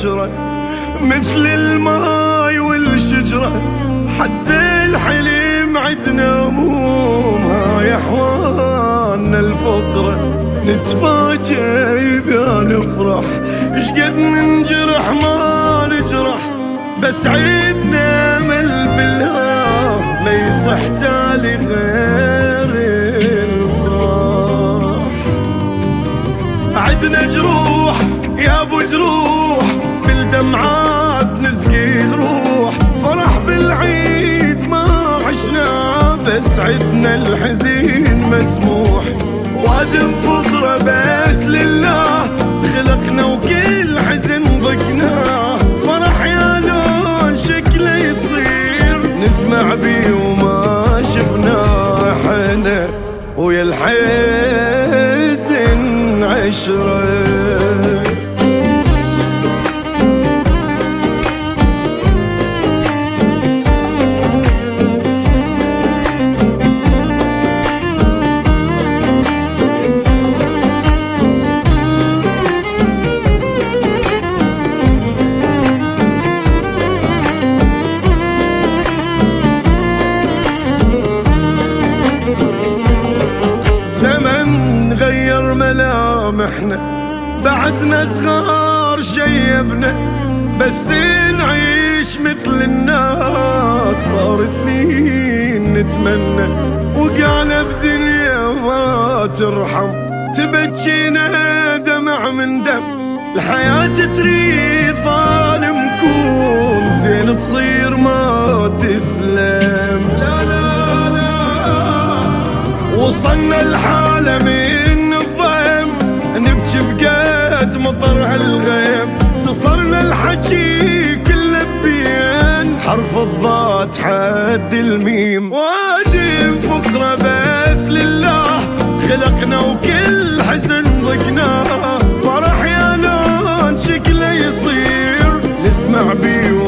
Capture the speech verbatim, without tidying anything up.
عشرة مثل الماي والشجرة، حتى الحليم عدنا هموم. هاي احوالنا الفقرة نتفاجأ إذا نفرح، اشقد ننجرح ما نجرح، بس عيدنا امل بالله ما يصح تالي غير الصاح. عدنا جروح يا ابو جروح، بالدمعات نسقي روح، فرح بالعيد ما عشنا، بس عدنا الحزين مسموح. وادم فقرة بس لله خلقنا وكل حزن ضقناه، فرح يا لون شكله يصير نسمع بيه وما شفناه احنا، ويا الحزن عشرة. زمن غير ملامحنا، بعدنا صغار شيبنا، بس نعيش مثل الناس. صار سنين نتمنى وقعنا بدنيا ما ترحم، تبجينا دمع من دم. الحياة تريد ظالم كون زين تصير ما تسلم. لا لا لا وصلنا الحالة من الضيم، نبكي بقد مطر هالغيم. تصرنا الحكي كله بين حرف الضاد حد الميم. وادم فقرة بس لله خلقنا وكل حزن ضقناه، فرح يا لون شكله يصير نسمع بيه